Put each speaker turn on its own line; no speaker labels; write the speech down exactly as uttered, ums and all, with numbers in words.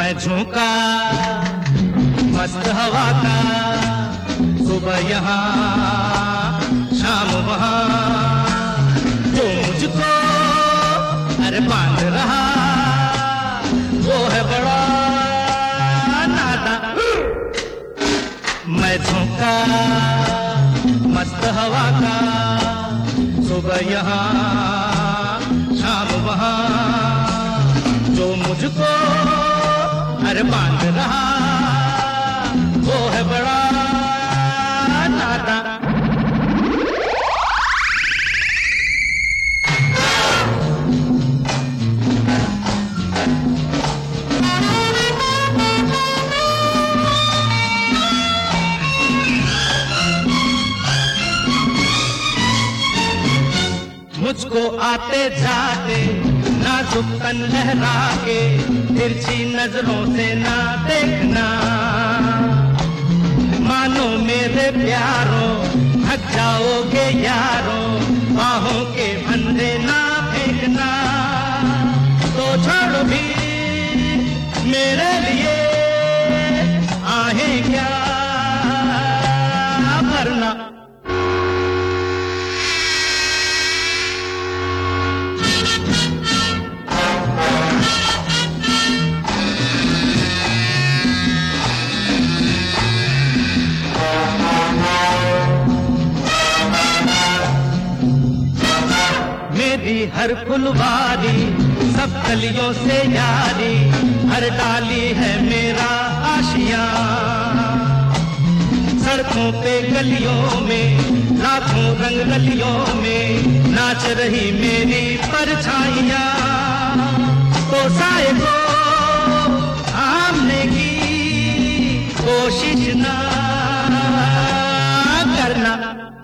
मैं झोंका मस्त हवा का, सुबह यहाँ शाम वहाँ, जो मुझको अरे बांध रहा वो है बड़ा नादा। मैं झोंका मस्त हवा का, सुबह यहाँ शाम वहाँ, जो मुझको अरे बांध रहा वो है बड़ा नादा। मुझको आते जाते नाजुक तन लहरा के, तिरछी नजरों से ना देखना, मानो मेरे प्यारों थक जाओगे यारों, बाहों के फंदे ना फेंकना, तो छोड़ो भी मेरे लिए आहें क्या भरना। मेरी हर फुलवारी सब कलियों से यारी, हर डाली है मेरा आशियां, सड़कों पे गलियों में लाखों रंग गलियों में नाच रही मेरी परछाइयां, तो साए को थामने की कोशिश ना करना।